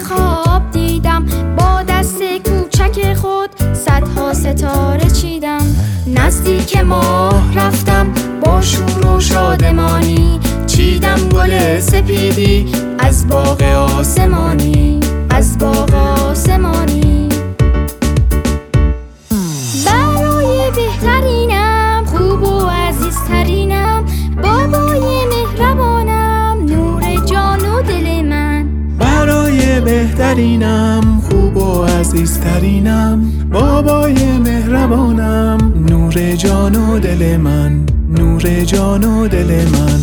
خواب دیدم، با دست کوچک خود صدها ستاره چیدم. نزدیک ماه رفتم با شور و شادمانی، چیدم گل سپیدی از باغ آسمانی، از باغ آسمانی. برای بهترینم، خوب و عزیزترینم، بابای مهربانم، نور جان و دل من. برای بهترینم، خوب و عزیزترینم، بابای مهربانم، نور جان و دل من، نور جان و دل من.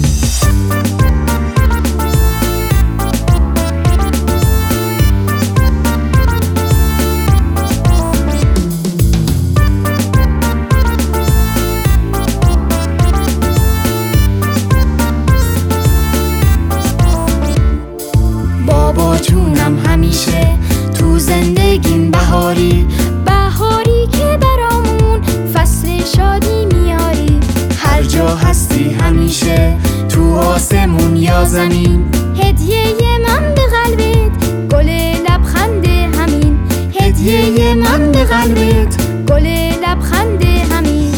بابا جونم همیشه تو زندگیم بهاری، بهاری که برامون فصل شادی میاری. هر جا هستی همیشه تو آسمون یا زمین، هدیه من به قلبت گل لبخند همین، هدیه من به قلبت گل لبخند همین.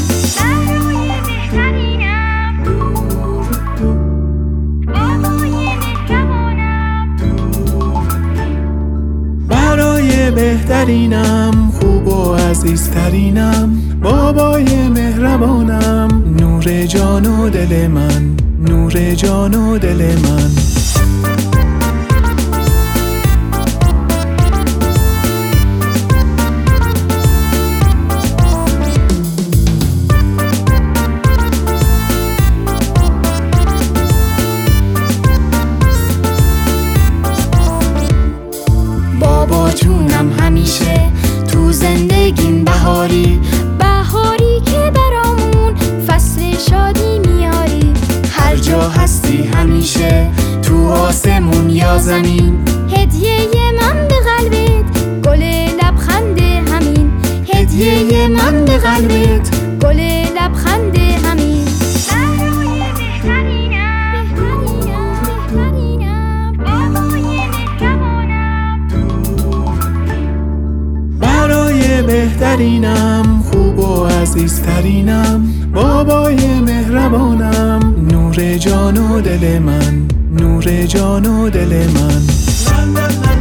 برای بهترینم، خوب و عزیزترینم، بابای مهربانم، نور جان و دل من، نور جان و دل من. بابا جونم همیشه تو زندگیم بهاری، بهاری که برامون فصل شادی میاری. هر جا هستی همیشه تو آسمون یا زمین، هدیه من به قلبت گل لبخند همین، هدیه من به قلبت گل لبخند همین. برای بهترینم، خوب و عزیزترینم، بابای مهربانم، نور جان و دل من، نور جان و دل من.